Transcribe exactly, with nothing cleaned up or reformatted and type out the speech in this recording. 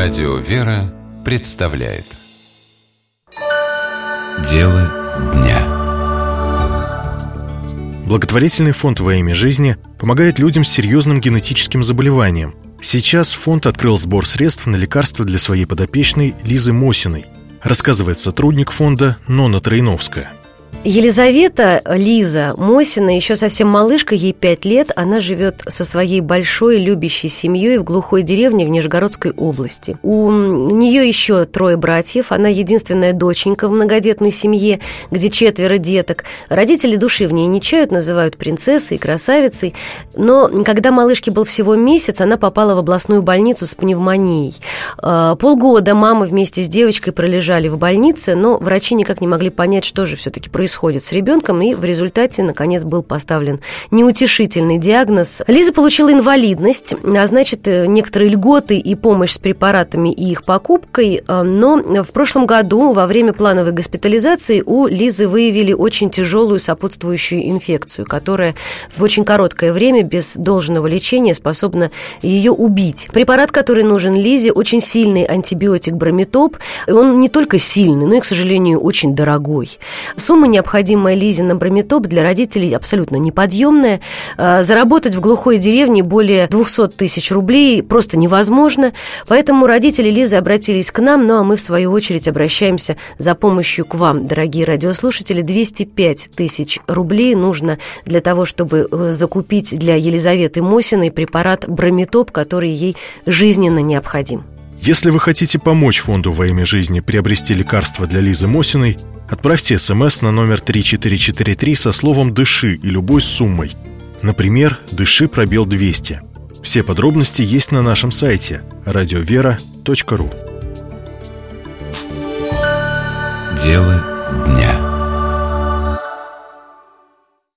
Радио «Вера» представляет Дело дня. Благотворительный фонд «Во имя жизни» помогает людям с серьезным генетическим заболеванием. Сейчас фонд открыл сбор средств на лекарства для своей подопечной Лизы Мосиной, рассказывает сотрудник фонда Нонна Троиновская. Елизавета Лиза Мосина еще совсем малышка, ей пять лет. Она живет со своей большой любящей семьей в глухой деревне в Нижегородской области. У нее еще трое братьев. Она единственная доченька в многодетной семье, где четверо деток. Родители души в ней не чают, называют принцессой и красавицей. Но когда малышке был всего месяц, она попала в областную больницу с пневмонией. Полгода мама вместе с девочкой пролежали в больнице, но врачи никак не могли понять, что же все-таки происходит. происходит с ребенком, и в результате, наконец, был поставлен неутешительный диагноз. Лиза получила инвалидность, а значит, некоторые льготы и помощь с препаратами и их покупкой, но в прошлом году во время плановой госпитализации у Лизы выявили очень тяжелую сопутствующую инфекцию, которая в очень короткое время без должного лечения способна ее убить. Препарат, который нужен Лизе, очень сильный антибиотик бромитоп, и он не только сильный, но и, к сожалению, очень дорогой. Сумма, необходимая Лизе на бромитоп, для родителей абсолютно неподъемная. Заработать в глухой деревне более двести тысяч рублей просто невозможно. Поэтому родители Лизы обратились к нам, ну а мы, в свою очередь, обращаемся за помощью к вам, дорогие радиослушатели. двести пять тысяч рублей нужно для того, чтобы закупить для Елизаветы Мосиной препарат бромитоп, который ей жизненно необходим. Если вы хотите помочь фонду «Во имя жизни» приобрести лекарства для Лизы Мосиной, отправьте смс на номер три четыре четыре три со словом «Дыши» и любой суммой. Например, «Дыши пробел двести». Все подробности есть на нашем сайте радиовера точка ру. Дело